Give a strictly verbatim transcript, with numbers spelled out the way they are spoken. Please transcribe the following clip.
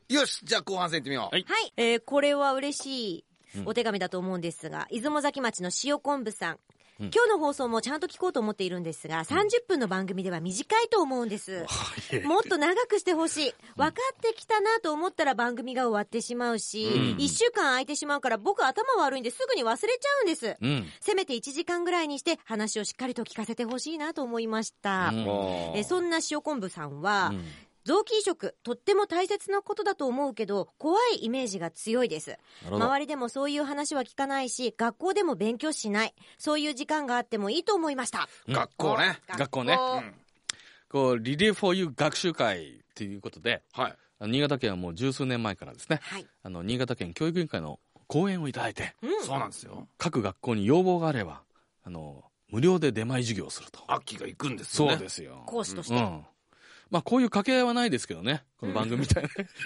よし、じゃあ後半戦行ってみよう。 はい、はい、えー、これは嬉しいお手紙だと思うんですが、うん、出雲崎町の塩昆布さん、うん、今日の放送もちゃんと聞こうと思っているんですが、さんじゅっぷんの番組では短いと思うんです、うん、もっと長くしてほしい。分かってきたなと思ったら番組が終わってしまうし、うん、いっしゅうかん空いてしまうから僕頭悪いんですぐに忘れちゃうんです、うん、せめていちじかんぐらいにして話をしっかりと聞かせてほしいなと思いました、うん、えそんな塩昆布さんは、うん、臓器移植とっても大切なことだと思うけど怖いイメージが強いです。周りでもそういう話は聞かないし、学校でも勉強しない。そういう時間があってもいいと思いました、 うん、学校ね学校ね、うん、こうリレー フォーユー 学習会ということで、はい、新潟県はもう十数年前からですね、はい、あの新潟県教育委員会の講演をいただいて、 うん、そうなんですよ。 各学校に要望があればあの無料で出前授業をすると。 秋が行くんですよね。 そうですよ、 講師として、 うん、まあこういう掛け合いはないですけどね、この番組みたいな、ね、